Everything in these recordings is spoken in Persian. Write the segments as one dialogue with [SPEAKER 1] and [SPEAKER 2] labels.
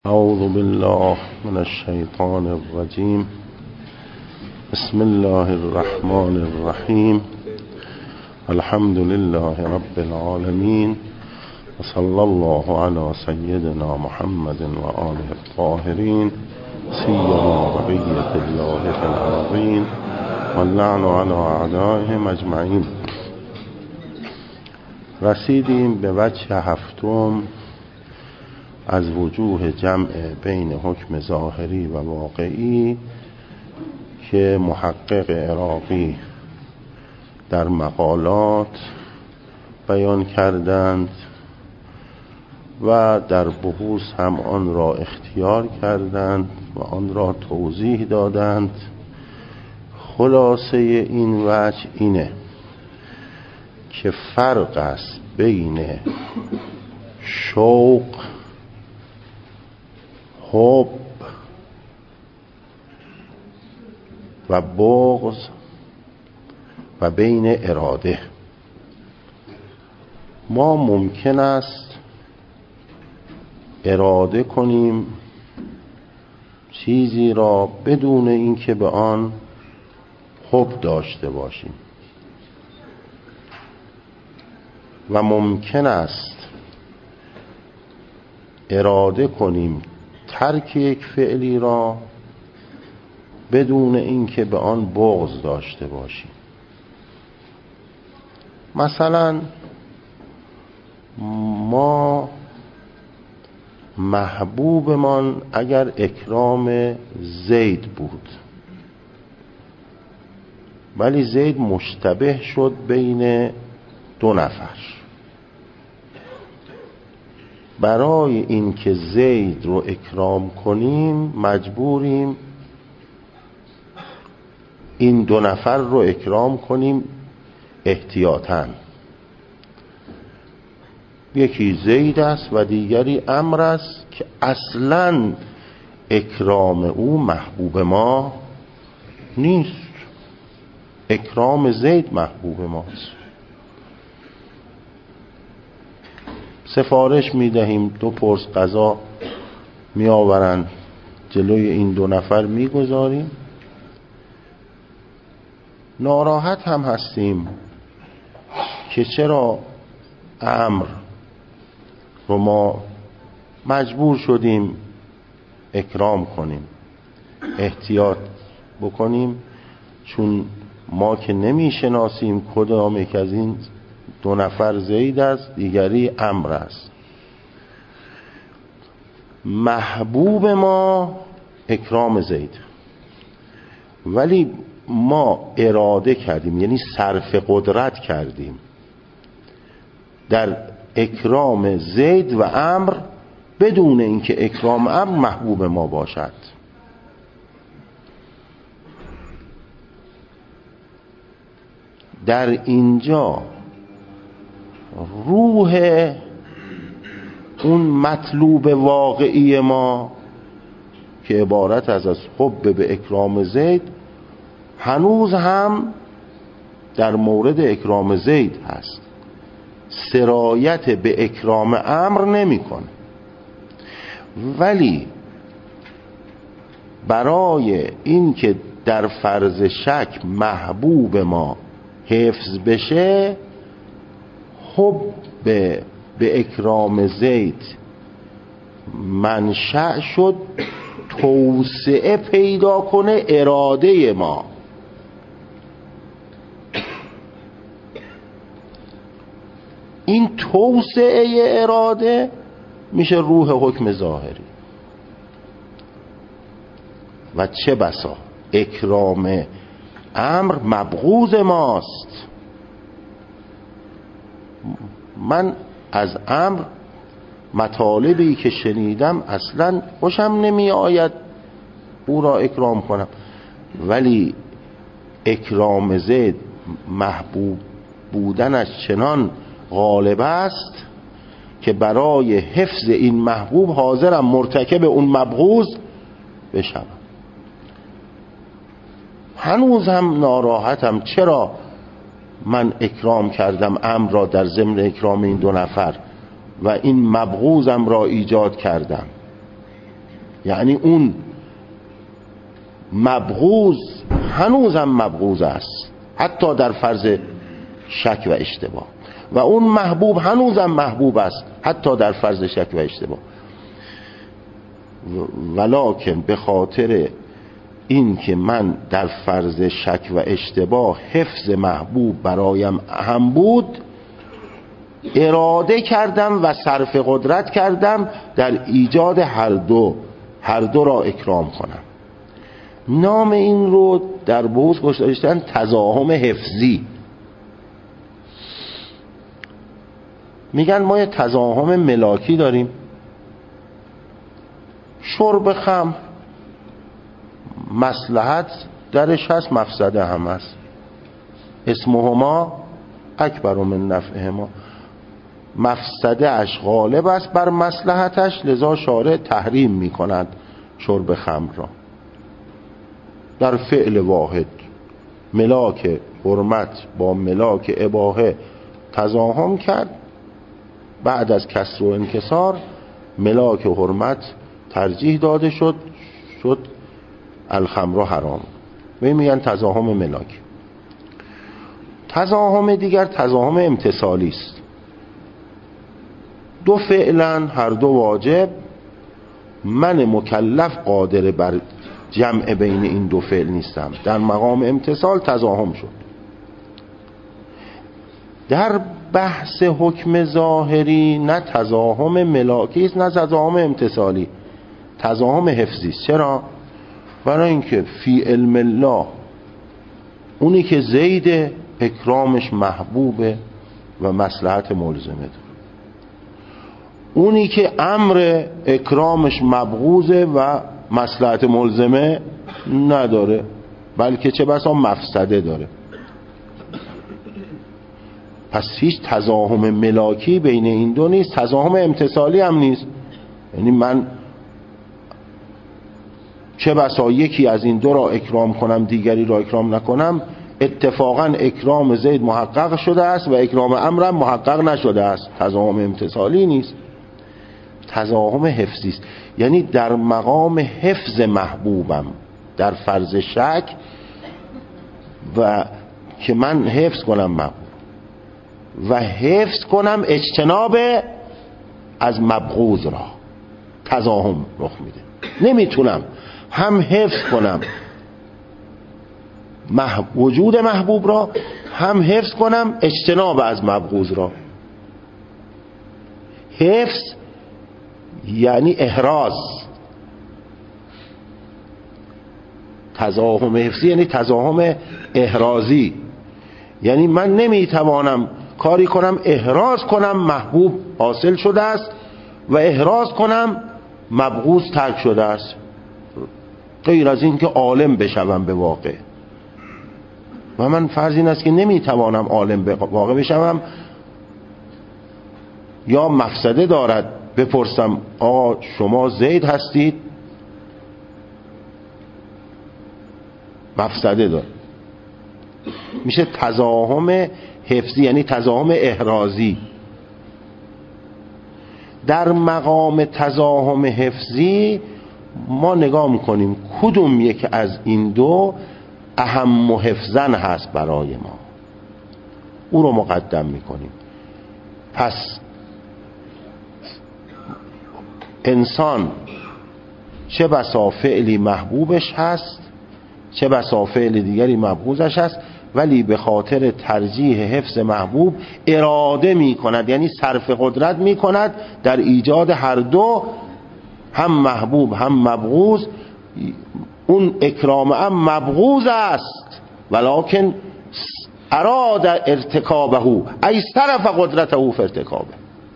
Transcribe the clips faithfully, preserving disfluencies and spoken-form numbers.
[SPEAKER 1] اعوذ بالله من الشیطان الرجیم. بسم الله الرحمن الرحیم. الحمد لله رب العالمین و صلی الله علی سیدنا محمد و آله الطاهرین سیما بقیة الله فی الارضین و اللعن علی اعدائهم اجمعین. رسیدیم به وجه هفتم از وجوه جمع بین حکم ظاهری و واقعی که محقق عراقی در مقالات بیان کردند و در بحوث هم آن را اختیار کردند و آن را توضیح دادند. خلاصه این وجه اینه که فرق است بین شوق، حب و بغض و بین اراده. ما ممکن است اراده کنیم چیزی را بدون اینکه به آن حب داشته باشیم و ممکن است اراده کنیم ترک یک فعلی را بدون اینکه به آن بغض داشته باشیم. مثلا ما محبوبمان اگر اکرام زید بود ولی زید مشتبه شد بین دو نفر، برای اینکه زید رو اکرام کنیم مجبوریم این دو نفر رو اکرام کنیم احتیاطاً. یکی زید است و دیگری عمرو است که اصلاً اکرام او محبوب ما نیست. اکرام زید محبوب ماست. سفارش میدهیم، دو پرس غذا می آورن جلوی این دو نفر می گذاریم. ناراحت هم هستیم که چرا عمرو رو ما مجبور شدیم اکرام کنیم، احتیاط بکنیم، چون ما که نمی شناسیم کدام یک از این دو نفر زید است دیگری عمرو است. محبوب ما اکرام زید، ولی ما اراده کردیم، یعنی صرف قدرت کردیم در اکرام زید و عمرو بدون اینکه اکرام عمرو محبوب ما باشد. در اینجا روح اون مطلوب واقعی ما که عبارت از از حب به اکرام زید هنوز هم در مورد اکرام زید هست، سرایت به اکرام عمرو نمیکنه. ولی برای این که در فرض شک محبوب ما حفظ بشه، حب به, به اکرام زید منشأ شد توسعه پیدا کنه اراده ما. این توسعه اراده میشه روح حکم ظاهری. و چه بسا اکرام عمرو مبغوض ماست. من از عمرو مطالبی که شنیدم اصلا خوشم نمی آید او را اکرام کنم، ولی اکرام زید محبوب بودنش چنان غالب است که برای حفظ این محبوب حاضرم مرتکب اون مبغوض بشم. هنوز هم ناراحتم چرا من اکرام کردم عمرو را در ضمن اکرام این دو نفر و این مبغوضم را ایجاد کردم. یعنی اون مبغوض هنوزم مبغوض است، حتی در فرض شک و اشتباه، و اون محبوب هنوزم محبوب است، حتی در فرض شک و اشتباه. ولکن به خاطر این که من در فرض شک و اشتباه حفظ محبوب برایم اهم بود، اراده کردم و صرف قدرت کردم در ایجاد هر دو هر دو را اکرام کنم. نام این رو در بحث گذاشتن تزاحم حفظی. میگن ما یه تزاحم ملاکی داریم، شرب خمر مصلحت درش هست، مفسده هم هست. اسمهما اکبر من نفعهما، مفسده اش غالب است بر مصلحتش، لذا شارع تحریم میکند شرب خمر را. در فعل واحد ملاک حرمت با ملاک اباحه تزاحم کرد، بعد از کسر و انکسار ملاک حرمت ترجیح داده شد، شد الخمر حرام. و میگن تزاحم ملاک. تزاحم دیگر تزاحم امتثالی است. دو فعلا هر دو واجب، من مکلف قادر بر جمع بین این دو فعل نیستم، در مقام امتثال تزاحم شد. در بحث حکم ظاهری نه تزاحم ملاکی است نه تزاحم امتثالی، تزاحم حفظی است. چرا؟ برای اینکه فی علم الله اونی که زید اکرامش محبوبه و مصلحت ملزمه داره، اونی که امر اکرامش مبغوضه و مصلحت ملزمه نداره، بلکه چه بسا مفسده داره. پس هیچ تزاحم ملاکی بین این دو نیست، تزاحم امتثالی هم نیست. یعنی من چه بسا یکی از این دو را اکرام کنم دیگری را اکرام نکنم، اتفاقا اکرام زید محقق شده است و اکرام امرم محقق نشده است، تزاحم امتثالی نیست، تزاحم حفظی است. یعنی در مقام حفظ محبوبم در فرض شک و که من حفظ کنم محبوب و حفظ کنم اجتناب از مبغوض را، تزاحم رخ میده. نمیتونم هم حفظ کنم محب... وجود محبوب را، هم حفظ کنم اجتناب از مبغوض را. حفظ یعنی احراز، تزاحم حفظی یعنی تزاحم احرازی. یعنی من نمیتوانم کاری کنم احراز کنم محبوب حاصل شده است و احراز کنم مبغوض ترک شده است، غیر از این که عالم بشوم به واقع. و من فرض این است که نمیتوانم عالم به واقع بشوم، یا مفسده دارد بپرسم آقا شما زید هستید، مفسده دارد، میشه تزاحم حفظی یعنی تزاحم احرازی. در مقام تزاحم حفظی ما نگاه میکنیم کدوم یک از این دو اهم و حفظن هست برای ما، او رو مقدم میکنیم. پس انسان چه بسا فعلی محبوبش هست، چه بسا فعل دیگری مبغوضش هست، ولی به خاطر ترجیح حفظ محبوب اراده می کند، یعنی صرف قدرت می کند در ایجاد هر دو، هم محبوب هم مبغوض. اون اکرام هم مبغوض است ولکن اراد ارتکابه ای صرف قدرته فی ارتکابه.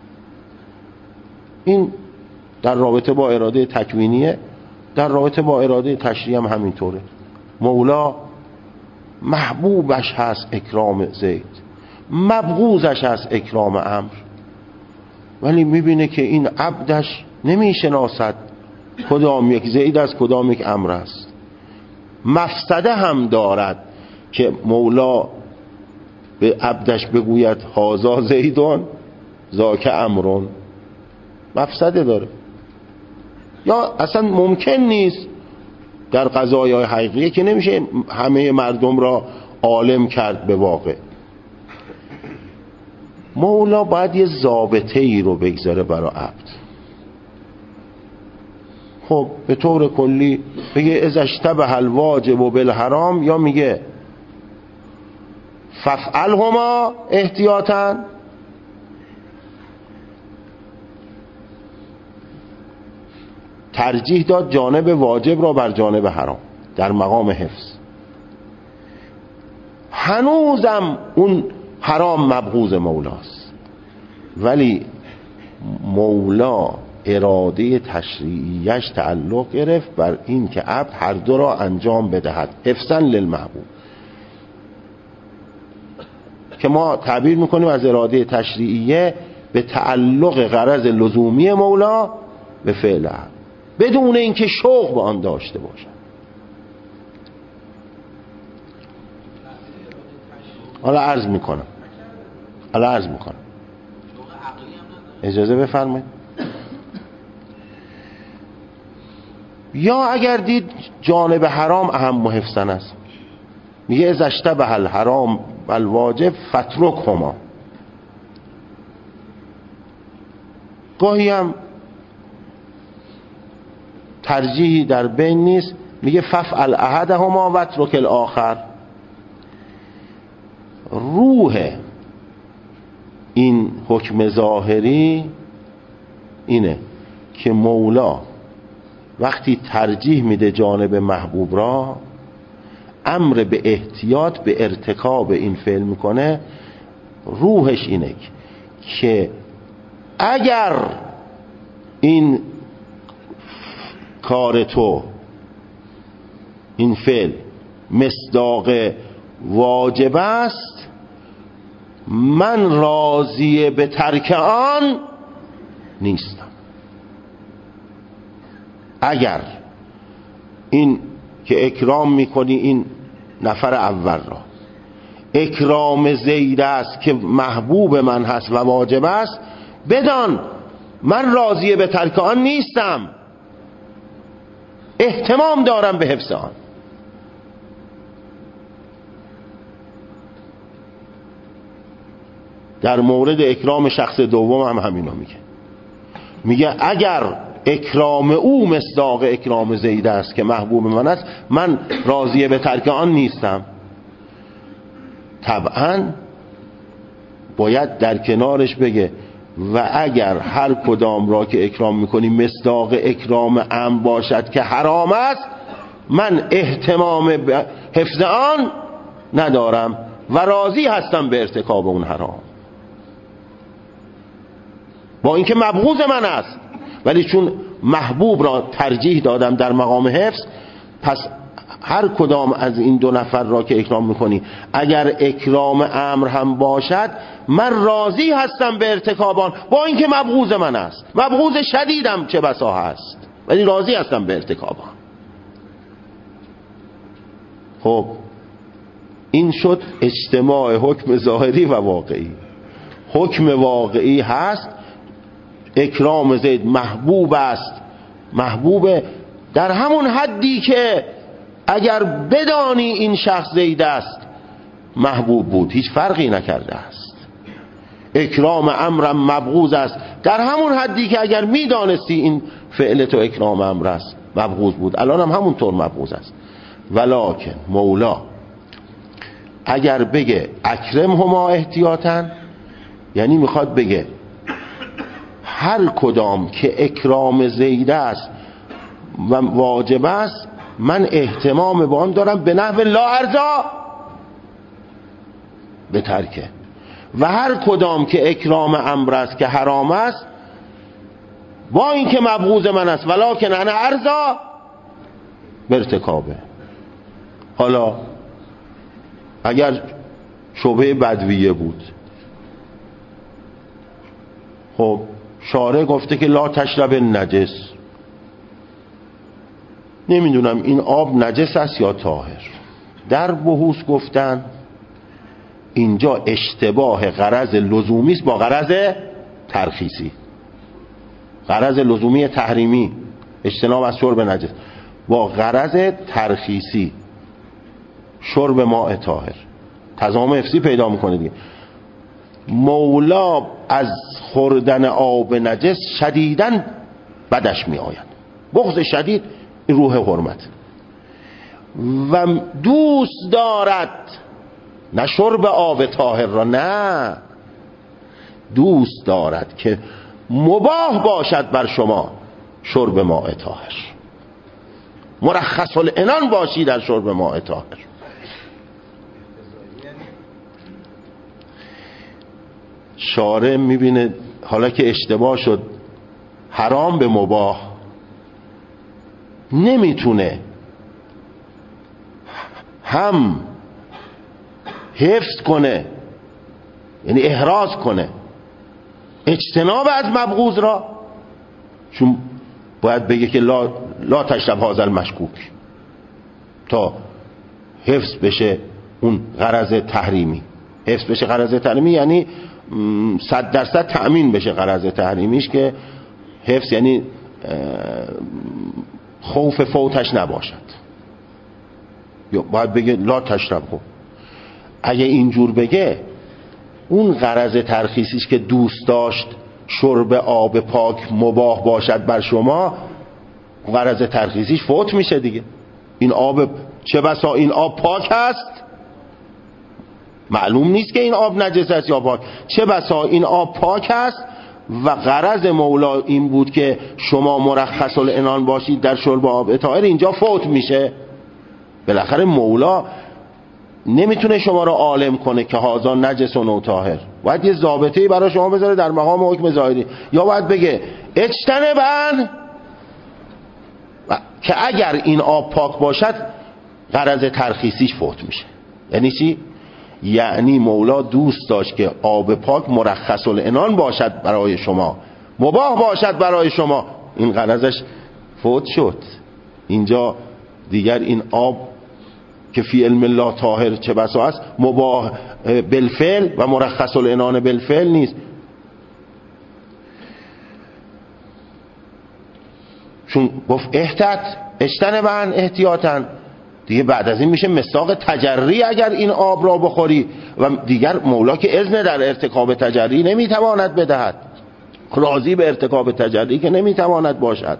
[SPEAKER 1] این در رابطه با اراده تکوینیه، در رابطه با اراده تشریعی هم همینطوره. مولا محبوبش هست اکرام زید، مبغوضش هست اکرام امر، ولی میبینه که این عبدش نمیشناسد کدام یک زید است کدام یک امر است. مفسده هم دارد که مولا به عبدش بگوید هازا زیدون ذاک امرون، مفسده داره. یا اصلا ممکن نیست در قضایای حقیقی که نمیشه همه مردم را عالم کرد به واقع. مولا باید یه ضابطه ای رو بگذاره برای عبد. خب به طور کلی بگه اذا اشتبه الواجب بالحرام، یا میگه فافعلهما احتیاطا، ترجیح داد جانب واجب را بر جانب حرام در مقام حفظ. هنوزم اون حرام مبغوض مولاست، ولی مولا اراده تشریعیش تعلق گرفت بر این که عبد هر دو را انجام بدهد حفظاً للمحبوب، که ما تعبیر میکنیم از اراده تشریعیه به تعلق غرض لزومی مولا به فعل عبد، بدون اینکه شوق به آن داشته باشد. حالا عرض میکنم حالا عرض میکنم اجازه بفرمایید. یا اگر دید جانب حرام اهم و حفظن است، میگه اذا اشتبه الحرام والواجب فاترکهما. گاهی هم ترجیحی در بین نیست، میگه فافعل احدهما واترک الاخر. روح این حکم ظاهری اینه که مولا وقتی ترجیح میده جانب محبوب را، امر به احتیاط به ارتکاب این فعل میکنه. روحش اینه که اگر این کار تو، این فعل مصداق واجب است، من راضی به ترک آن نیستم. اگر این که اکرام میکنی این نفر اول را، اکرام زید است که محبوب من هست و واجب است، بدان من راضی به ترک آن نیستم، اهتمام دارم به حفظ آن. در مورد اکرام شخص دوم هم همینو میگه. میگه اگر اکرام او مصداق اکرام زید است که محبوب من است، من راضی به ترک آن نیستم. طبعا باید در کنارش بگه و اگر هر کدام را که اکرام میکنی مصداق اکرام ام باشد که حرام است، من اهتمام به حفظ آن ندارم و راضی هستم به ارتکاب اون حرام، با اینکه مبغوض من است، ولی چون محبوب را ترجیح دادم در مقام حفظ، پس هر کدام از این دو نفر را که اکرام میکنی اگر اکرام امر هم باشد، من راضی هستم به ارتکاب آن، با اینکه مبغوض من است، مبغوض شدیدم چه بسا هست، ولی راضی هستم به ارتکاب آن. خب این شد اجتماع حکم ظاهری و واقعی. حکم واقعی هست اکرام زید محبوب است، محبوب در همون حدی که اگر بدانی این شخص زید است محبوب بود، هیچ فرقی نکرده است. اکرام امرم مبغوض است در همون حدی که اگر میدانستی این فعل تو اکرام امر است مبغوض بود، الان هم همونطور مبغوض است. ولکن مولا اگر بگه اکرم هما احتیاطاً، یعنی میخواد بگه هر کدام که اکرام زید است و واجب است، من اهتمام با آن دارم به نحو لا ارضا به ترکه، و هر کدام که اکرام امر است که حرام است، با اینکه مبغوض من است ولکن انا ارضا به ارتکابه. حالا اگر شبهه بدویه بود، خب شارع گفته که لا تشرب نجس، نمیدونم این آب نجس است یا طاهر. در بحوث گفتن اینجا اشتباه غرض لزومی است با غرض ترخیصی، غرض لزومی تحریمی اجتناب از شرب نجس با غرض ترخیصی، شرب ماء طاهر، تضامن حفظی پیدا میکنه دیگه. مولا از خوردن آب نجس شدیداً بدش می آید، بغض شدید، این روح حرمت، و دوست دارد نه شرب آب طاهر را، نه، دوست دارد که مباح باشد بر شما شرب ماء طاهر، مرخص العنان باشی در شرب ماء طاهر. شارع میبینه حالا که اشتباه شد حرام به مباح، نمیتونه هم حفظ کنه، یعنی احراز کنه اجتناب از مبغوض را، چون باید بگه که لا, لا تشرب هذا المشکوک، تا حفظ بشه اون غرض تحریمی. حفظ بشه غرض تحریمی یعنی صد درصد تأمین بشه غرض تحریمیش، که حفظ یعنی خوف فوتش نباشد. یا باید بگه لا تشرب. خب اگه اینجور بگه، اون غرض ترخیصیش که دوست داشت شرب آب پاک مباح باشد بر شما، غرض ترخیصیش فوت میشه دیگه. این آب چه بسا این آب پاک هست، معلوم نیست که این آب نجس است یا پاک، چه بسا این آب پاک است و غرض مولا این بود که شما مرخص العنان باشید در شرب آب طاهر، اینجا فوت میشه. بالاخره مولا نمیتونه شما رو عالم کنه که هذا نجس و طاهر، باید یه ضابطه‌ای برای شما بذاره در مقام حکم ظاهری، یا باید بگه اجتنبن، که اگر این آب پاک باشد غرض ترخیصیش فوت میشه. یعنی چی؟ یعنی مولا دوست داشت که آب پاک مرخص العنان باشد برای شما، مباح باشد برای شما، این غرضش فوت شد. اینجا دیگر این آب که فی علم الله طاهر چه بسا است، مباح بالفعل و مرخص العنان بالفعل نیست. چون گفت احتیاط، اجتنبن احتیاطاً، دیگه بعد از این میشه مساق تجری اگر این آب را بخوری، و دیگر مولا که اذن در ارتکاب تجری نمیتواند بدهد، راضی به ارتکاب تجری که نمیتواند باشد.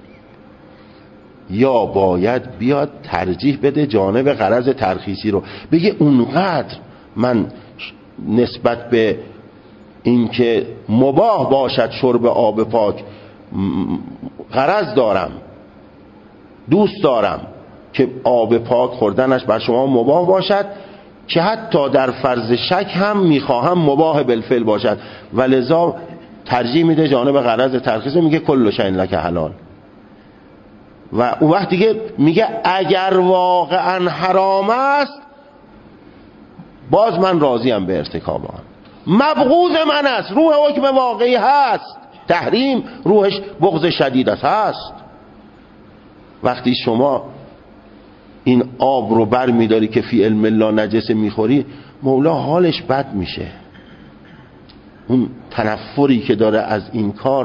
[SPEAKER 1] یا باید بیاد ترجیح بده جانب غرض ترخیصی رو، بگه اونقدر من نسبت به اینکه مباح باشد شرب آب پاک غرض دارم، دوست دارم که آب پاک خوردنش بر شما مباح باشد، که حتی در فرض شک هم میخواهم مباح بالفعل باشد، و لذا ترجیح میده جانب غرض ترخیص، میگه کل شیء لک حلال. و اون وقت دیگه میگه اگر واقعا حرام است باز من راضیم به ارتکاب آن، مبغوض من است، روح حکم واقعی هست، تحریم روحش بغض شدید است هست. وقتی شما این آب رو بر میداری که فی علم الله نجسه میخوری، مولا حالش بد میشه. اون تنفری که داره از این کار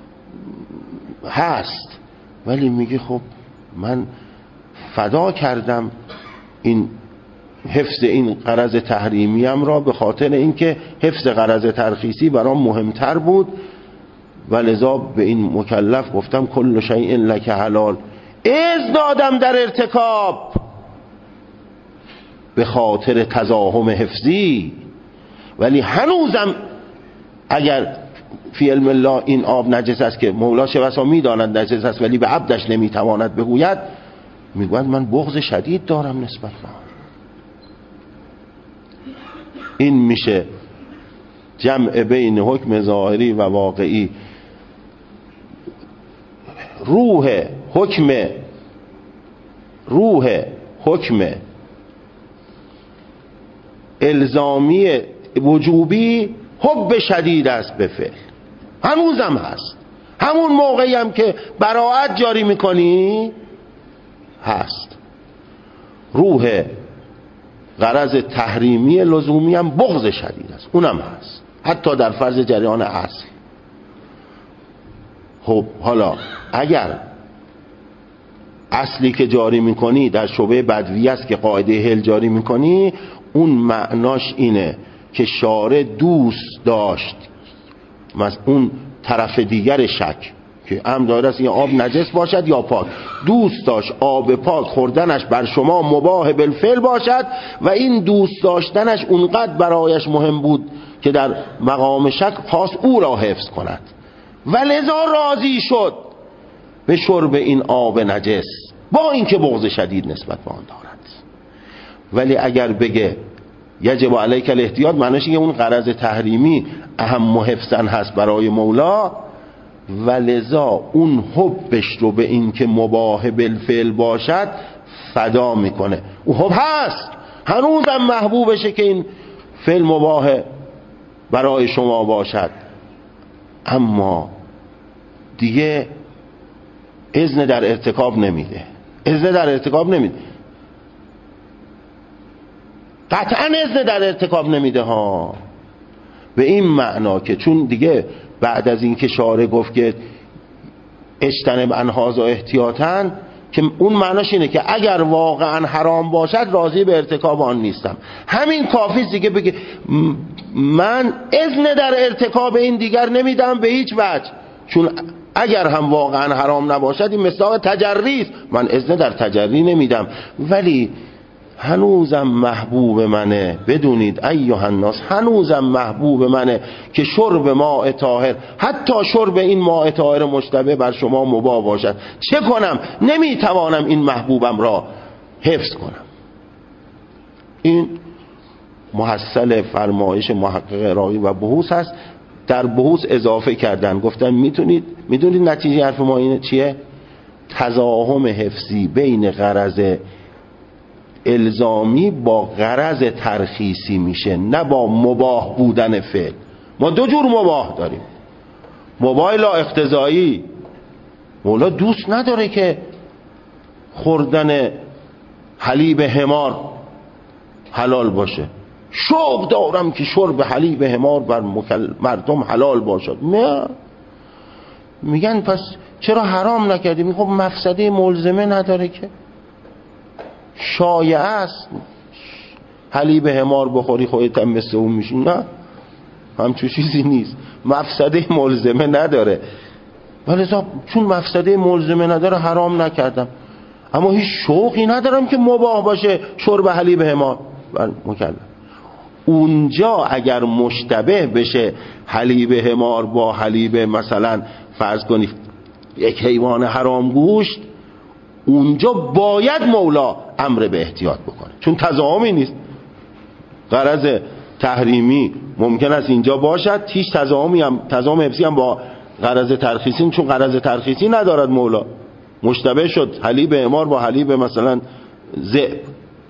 [SPEAKER 1] هست، ولی میگه خب من فدا کردم این حفظ این غرض تحریمیم را به خاطر اینکه حفظ غرض ترخیصی برام مهمتر بود، و لذا به این مکلف گفتم کل شیء لک حلال، اذن دادم در ارتکاب به خاطر تزاحم حفظی. ولی هنوزم اگر فی علم الله این آب نجس است، که مولا چه بسا میداند نجس است ولی به عبدش نمیتواند بگوید، میگوید من بغض شدید دارم نسبت به آن. این میشه جمع بین حکم ظاهری و واقعی. روح حکم روح حکم الزامی وجوبی حب شدید است به فعل، هنوزم هست. همون موقعی هم که براءت جاری میکنی هست. روح غرض تحریمی لزومی هم بغض شدید است، اونم هست، حتی در فرض جریان اصل. خب حالا اگر اصلی که جاری میکنی در شعبه بدوی است که قاعده هل جاری میکنی، اون معناش اینه که شارع دوست داشت مثلا اون طرف دیگر شک که امر داره است این آب نجس باشد یا پاک، دوست داشت آب پاک خوردنش بر شما مباح بالفعل باشد و این دوست داشتنش اونقدر برایش مهم بود که در مقام شک خواست او را حفظ کند و لذا راضی شد به شرب این آب نجس با اینکه بغض شدید نسبت به آن دارد. ولی اگر بگه یجب علیک الاحتیاط، معنیش اینه اون غرض تحریمی اهم و حفظاً هست برای مولا و لذا اون حبش رو به این که مباح بالفعل باشد فدا میکنه. اون حب هست، هنوزم محبوبشه که این فعل مباح برای شما باشد، اما دیگه اذن در ارتکاب نمیده. اذن در ارتکاب نمیده قطعا اذن در ارتکاب نمیده ها، به این معنا که چون دیگه بعد از این که شارع گفت که اجتنب انهاذا احتیاطاً، که اون معناش اینه که اگر واقعا حرام باشد راضی به ارتکاب آن نیستم. همین کافیست دیگه بگه من اذن در ارتکاب این دیگر نمیدم به هیچ وجه، چون اگر هم واقعا حرام نباشد این مصداق تجری است، من اذن در تجری نمیدم. ولی هنوزم محبوب منه، بدونید ایها الناس، هنوزم محبوب منه که شرب ماء طاهر، حتی شرب این ماء طاهر مشتبه بر شما مباح باشد. چه کنم؟ نمیتوانم این محبوبم را حفظ کنم. این محصل فرمایش محقق راغی و بحوث هست. در بحوث اضافه کردن گفتن میتونید میدونید نتیجه حرف ما اینه چیه؟ تزاحم حفظی بین غرض الزامی با غرض ترخیصی میشه، نه با مباح بودن فعل. ما دو جور مباح داریم، مباح لا اقتضایی. مولا دوست نداره که خوردن حلیب حمار حلال باشه، شوق دارم که شرب حلیب حمار بر مردم حلال باشد. نه، میگن پس چرا حرام نکردی؟ میگن خب مفسده ملزمه نداره که، شایعه است حلیب حمار بخوری خودت هم مثل اون میشی. نه، همچون چیزی نیست، مفسده ملزمه نداره. ولی چون مفسده ملزمه نداره حرام نکردم، اما هیچ شوقی ندارم که مباح باشه شرب حلیب حمار بر مکلف. اونجا اگر مشتبه بشه حلیب حمار با حلیب مثلا فرض کنید یک حیوان حرام گوشت، اونجا باید مولا امر به احتیاط بکنه، چون تضاهمی نیست. غرض تحریمی ممکن است اینجا باشد، هیچ تضاهمی هم تضاهم حفظی هم با غرض ترخیصی، چون غرض ترخیصی ندارد مولا. مشتبه شد حلیب حمار با حلیب مثلا ذئب،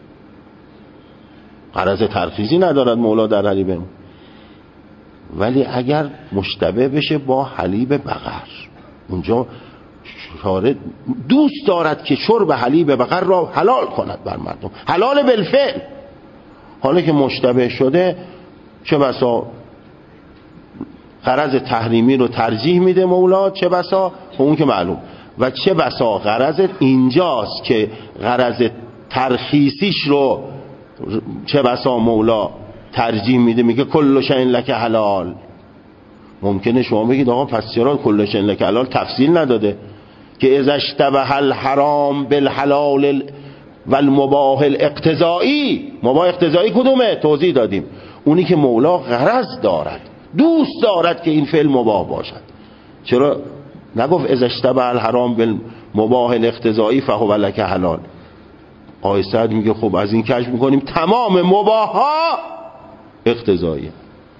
[SPEAKER 1] غرض ترخیصی ندارد مولا در حلیب حمار. ولی اگر مشتبه بشه با حلیب بقر، اونجا شارع دوست دارد که شرب حلیب بقر را حلال کند بر مردم، حلال بالفعل. حالا که مشتبه شده چه بسا غرض تحریمی رو ترجیح میده مولا، چه بسا اون که معلوم، و چه بسا غرض اینجاست که غرض ترخیصیش رو چه بسا مولا ترجیح میده، میگه کل شیء لک حلال. ممکنه شما بگید آقا پس چرا کل شیء لک حلال تفصیل نداده که اذا اشتبه الحرام بالحلال والمباح الاقتضایی. مباح اقتضایی کدومه؟ توضیح دادیم، اونی که مولا غرض دارد، دوست دارد که این فعل مباح باشد. چرا نگفت اذا اشتبه الحرام بالمباح الاقتضایی فهو لک حلال؟ آقای سعد میگه خب از این کشف میکنیم تمام مباح ها اقتضاییه.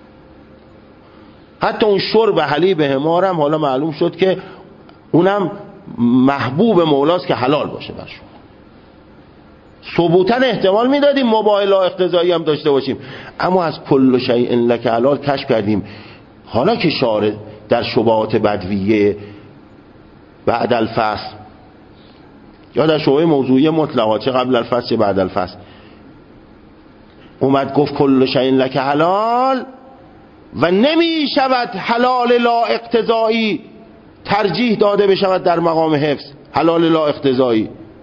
[SPEAKER 1] حتی اون شرب حلیب حمار هم حالا معلوم شد که اونم محبوب مولاست که حلال باشه بر شما. ثبوتاً احتمال میدادیم مباح لا اقتضایی هم داشته باشیم، اما از کل شیء لک حلال کشف کردیم. حالا که شارع در شبهات بدویه بعد الفصل یا در شبهه موضوعی مطلقات، چه قبل الفصل چه بعد الفصل، اومد گفت کل شیء لک حلال و نمی شود حلال لا اقتضایی ترجیح داده بشود در مقام حفظ، حلال لا اقتضایی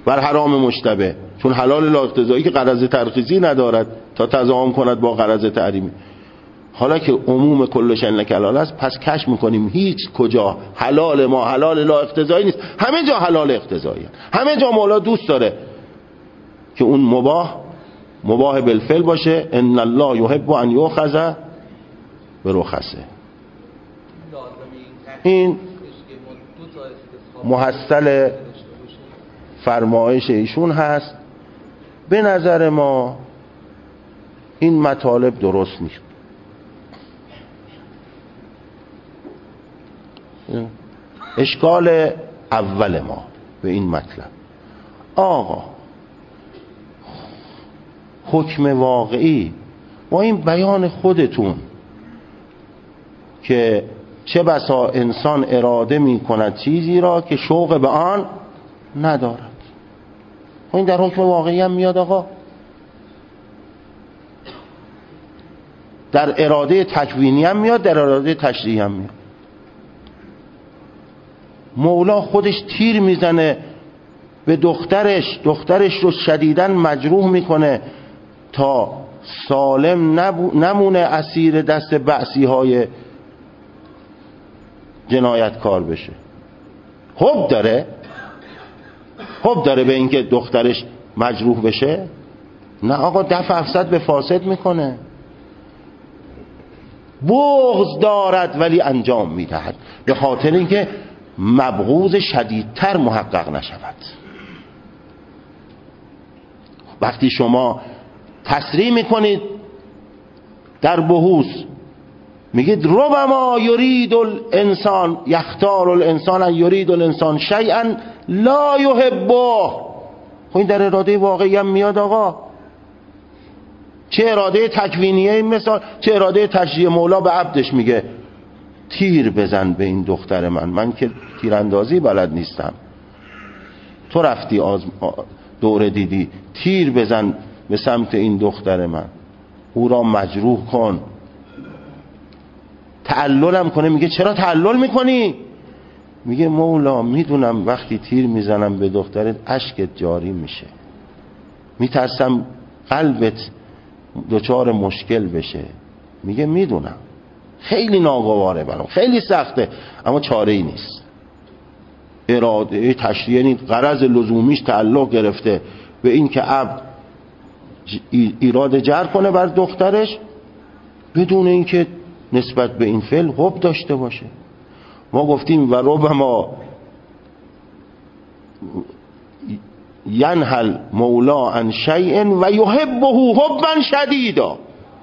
[SPEAKER 1] بر حرام مشتبه، چون حلال لا اقتضایی که غرض ترخیصی ندارد تا تضامن کند با غرض تحریمی. حالا که عموم کلش انک حلال است، پس کشف میکنیم هیچ کجا حلال ما حلال لا اقتضایی نیست، همه جا حلال اقتضایی هست. همه جا مولا دوست داره که اون مباح مباح بالفعل باشه. ان الله یحب ان یؤخذ برخصه. این محصل فرمایش ایشون هست. به نظر ما این مطالب درست نیست. اشکال اول ما به این مطلب، آقا حکم واقعی با این بیان خودتون که چه بسا انسان اراده می کند چیزی را که شوق به آن ندارد، این در حکم واقعی هم میاد آقا. در اراده تکوینی هم میاد، در اراده تشریعی هم میاد. مولا خودش تیر میزنه به دخترش، دخترش رو شدیداً مجروح میکنه تا سالم نمونه اسیر دست بعثی های جنایتکار بشه. حب داره حب داره به اینکه دخترش مجروح بشه؟ نه آقا، دفع افسد به فاسد میکنه. بغض دارد ولی انجام میدهد، به خاطر اینکه مبغوض شدیدتر محقق نشود. وقتی شما تصریح میکنید در بحوث، میگید ربما یرید الانسان یختار الانسان ان یرید الانسان شیئا لا یحبه، این در اراده واقعی هم میاد آقا. چه اراده تکوینیه این مثال، چه اراده تشریع. مولا به عبدش میگه تیر بزن به این دختر من، من که تیراندازی بلد نیستم، تو رفتی آز... دوره دیدی، تیر بزن به سمت این دختر من، او را مجروح کن. تعللم کنه. میگه چرا تعلل میکنی؟ میگه مولا میدونم وقتی تیر میزنم به دخترت اشکت جاری میشه، میترسم قلبت دچار مشکل بشه. میگه میدونم خیلی ناگواره برام، خیلی سخته، اما چاره ای نیست. اراده تشریعی نیست، غرض لزومیش تعلق گرفته به این که عبد ایراد جر کنه بر دخترش بدون اینکه نسبت به این فعل حب داشته باشه. ما گفتیم و ربما ینهل مولا عن شیء و یحبه حبا شدیدا.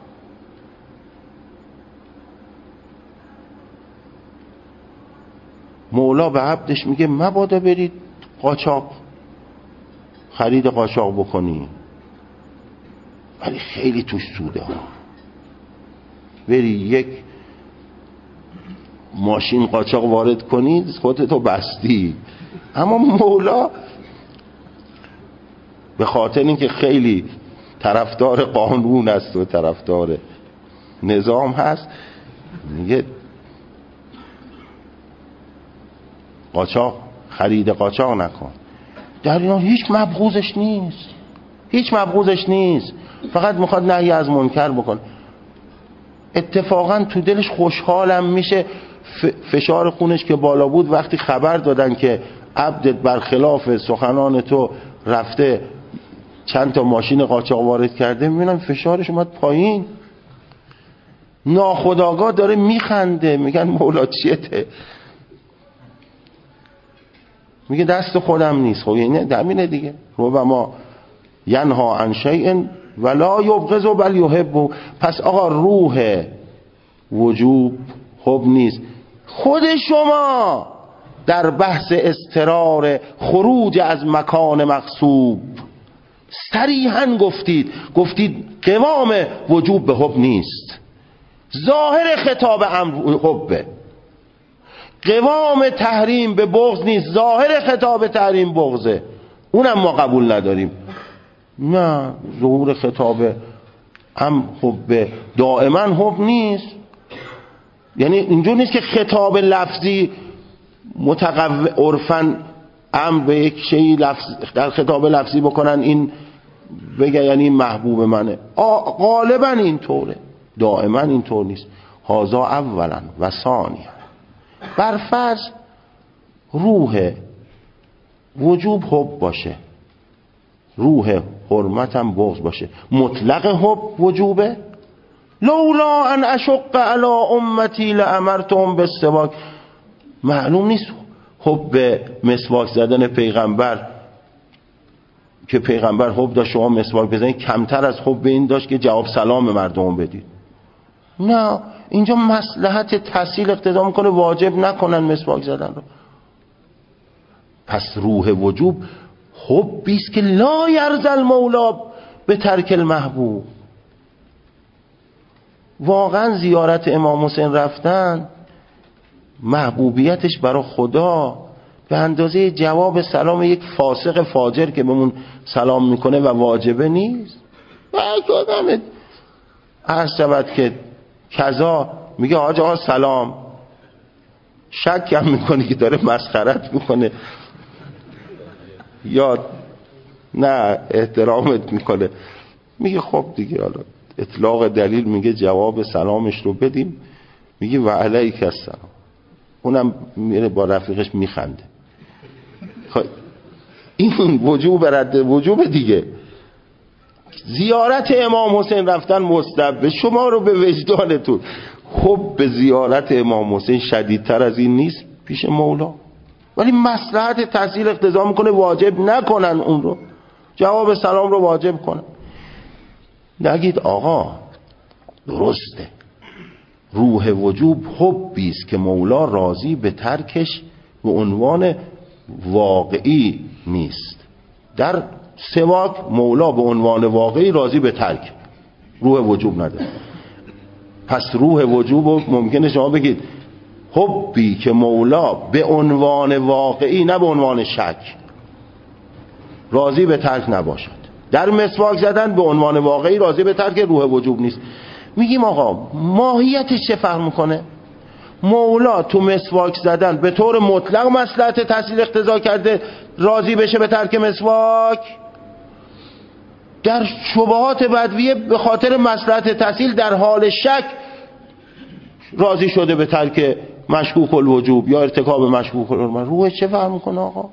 [SPEAKER 1] مولا به عبدش میگه مبادا برید قاچاق، خرید قاچاق بکنی، ولی خیلی توش سوده ها. بری یک ماشین قاچاق وارد کنی خودتو بستی. اما مولا به خاطر اینکه خیلی طرفدار قانون است و طرفدار نظام هست، میگه قاچاق، خرید قاچاق نکن. در اینا هیچ مبغوضش نیست، هیچ مبغوضش نیست، فقط میخواد نهی از منکر بکن. اتفاقا تو دلش خوشحالم میشه. فشار خونش که بالا بود وقتی خبر دادن که عبدت برخلاف سخنان تو رفته چند تا ماشین قاچاق وارد کرده، میبینم فشارش اومد پایین، ناخودآگاه داره میخنده. میگن مولا چیته؟ میگه دست خودم نیست. خب اینه دمینه دیگه. ربما ینها عن شیء ولا یبغض بل یحب. پس آقا روح وجوب حب نیست. خود شما در بحث اضطرار خروج از مکان مغصوب صریحاً گفتید، گفتید قوام وجوب به حب نیست، ظاهر خطاب امر حبه. قوام تحریم به بغض نیست، ظاهر خطاب تحریم بغضه. اونم ما قبول نداریم. نه، ظهور خطاب هم حب دائما حب نیست. یعنی اینجور نیست که خطاب لفظی متقو عرفاً امر به یک شیء لفظ در خطاب لفظی بکنن این بگه یعنی این محبوب منه. غالبا اینطوره، دائما اینطور نیست. هازا اولا و ثانیا. بر فرض روح وجوب حب باشه، روح حرمت هم بغض باشه، مطلق حب وجوبه. لولا ان اشق علی امتی لامرتهم بالسواک. معلوم نیست حب مسواک زدن پیغمبر که پیغمبر حب داشت شما مسواک بزنید کمتر از حب این داشت که جواب سلام مردم بدید. نه، اینجا مصلحت تحصیل اقتضا میکنه واجب نکنن مسواک زدن رو. پس روح وجوب حبی است که لا یرضی المولا به ترک المحبوب. واقعا زیارت امام حسین رفتن محبوبیتش برای خدا به اندازه جواب سلام یک فاسق فاجر که بهمون سلام میکنه و واجبه نیست. و یک آدم عرض شود که کذا میگه آج آقا سلام، شک هم میکنه که داره مسخرت میکنه یا نه احترامت میکنه. میگه خب دیگه حالا اطلاق دلیل میگه جواب سلامش رو بدیم. میگه و علیک السلام. اونم میره با رفیقش میخنده. خب این وجوب رد وجوب دیگه. زیارت امام حسین رفتن مستحب، شما رو به وجدانتون. خب به زیارت امام حسین شدیدتر از این نیست پیش مولا، ولی مصلحت تحصیل اقتضا میکنه واجب نکنن اون رو، جواب سلام رو واجب کنن. نگید آقا درسته روح وجوب حبی است که مولا راضی به ترکش به عنوان واقعی نیست. در سواک مولا به عنوان واقعی راضی به ترک، روح وجوب نداره. پس روح وجوب ممکنه شما بگید حبی که مولا به عنوان واقعی نه به عنوان شک راضی به ترک نباشد. در مسواک زدن به عنوان واقعی راضی به ترک روح وجوب نیست. میگیم آقا ماهیتش چه فرق میکنه؟ مولا تو مسواک زدن به طور مطلق مصلحت تحصیل اقتضا کرده راضی بشه به ترک مسواک، در شبهات بدویه به خاطر مصلحت تحصیل در حال شک راضی شده به ترک مشکوک الوجوب یا ارتکاب مشکوک الوجوب. روح چه فرق میکنه آقا؟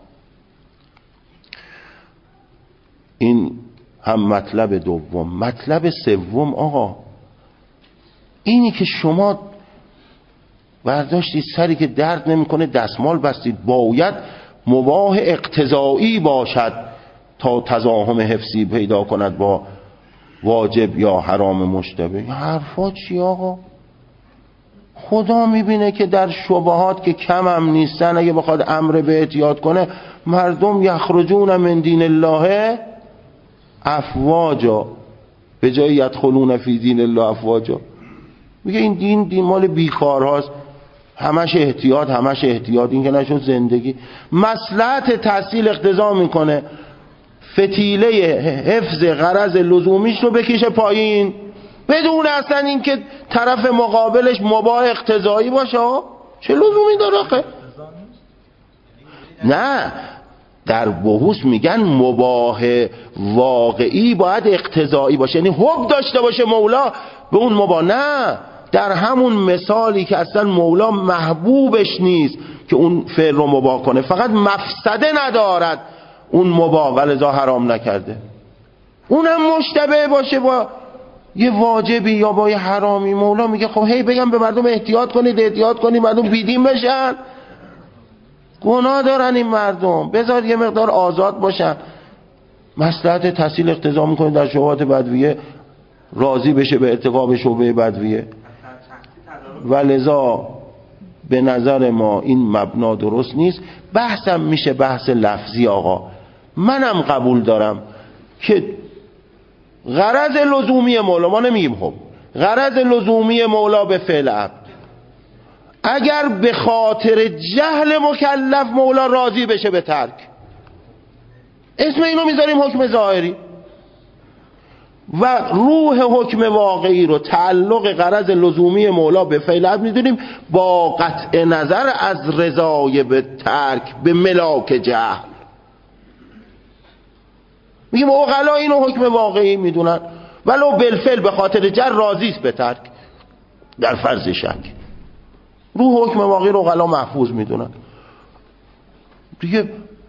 [SPEAKER 1] این هم مطلب دوم. مطلب سوم آقا اینی که شما برداشتید سری که درد نمیکنه دستمال بستید، باید مباح اقتضایی باشد تا تزاحم حفظی پیدا کند با واجب یا حرام مشتبه. حرفا چی آقا؟ خدا میبینه که در شبهات که کم هم نیستن اگه بخواد امر به احتیاط کنه، مردم یخرجون من دین الله افواجا به جای یدخلون فی دین الله افواجا. میگه این دین دین مال بیکارهاست، همش احتیاط همش احتیاط، این که نشون زندگی. مصلحت تحصیل اقتضا میکنه فتیله حفظ غرض لزومیش رو بکشه پایین بدون اصلا این که طرف مقابلش مباح اقتضایی باشه. چه لزومی داره آخه؟ نه، در بحوث میگن مباح واقعی باید اقتضایی باشه، یعنی حب داشته باشه مولا به اون مباح. نه، در همون مثالی که اصلا مولا محبوبش نیست که اون فعل رو مباح کنه، فقط مفسده ندارد اون مباح ولذا حرام نکرده، اونم مشتبه باشه با یه واجبی یا با یه حرامی، مولا میگه خب هی بگم به مردم احتیاط کنید احتیاط کنید مردم بیدین بشن، گناه دارن این مردم، بذار یه مقدار آزاد باشن. مصلحت تحصیل اقتضا میکنه در شبهات بدویه راضی بشه به ارتکاب شبهه بدویه، ولذا به نظر ما این مبنا درست نیست. بحثم میشه بحث لفظی آقا. منم قبول دارم که غرض لزومی مولا، ما نمیگیم خب غرض لزومی مولا به فعل عبد، اگر به خاطر جهل مکلف مولا راضی بشه به ترک، اسم اینو میذاریم حکم ظاهری، و روح حکم واقعی رو تعلق غرض لزومی مولا به فعل عبد میدونیم با قطع نظر از رضای به ترک به ملاک جهل. میگیم عقلا اینو حکم واقعی میدونن، ولو بالفعل به خاطر جر راضی است به ترک در فرض شک، رو حکم واقعی رو عقلا محفوظ میدونن دیگه.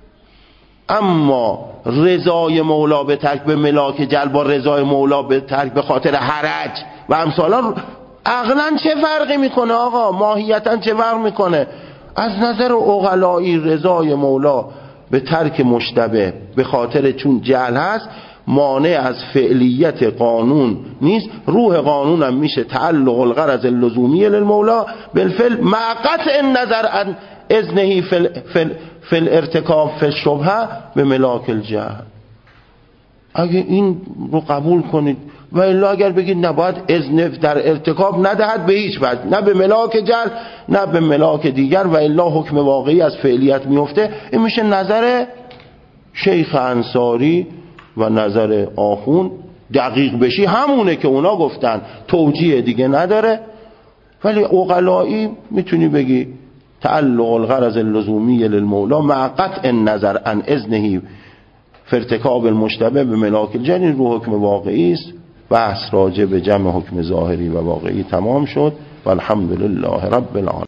[SPEAKER 1] اما رضای مولا به ترک به ملاک جل با رضای مولا به ترک به خاطر حرج و امثالا، عقلا چه فرقی میکنه آقا؟ ماهیتا چه فرق میکنه؟ از نظر عقلایی رضای مولا به ترک مشتبه به خاطر چون جهل هست مانع از فعلیت قانون نیست. روح قانون هم میشه تعلق الغرض اللزومی للمولا بالفعل مع قطع النظر عن اذنه فی فی الارتکاب فی الشبهه به ملاک الجهل. اگه این رو قبول کنید و الا اگر بگید نباید اذن در ارتکاب ندهد به هیچ وجه، نه به ملاک جهل نه به ملاک دیگر، و الا حکم واقعی از فعلیت میفته، این میشه نظر شیخ انصاری و نظر آخون. دقیق بشی همونه که اونا گفتن، توجیه دیگه نداره. ولی عقلایی میتونی بگی تعلق الغرض اللزومی للمولا مع قطع النظر عن اذنه فی ارتکاب المشتبه به ملاک الجهل، رو حکم واقعی است. بحث راجع به جمع حکم ظاهری و واقعی تمام شد و الحمدلله رب العالمین.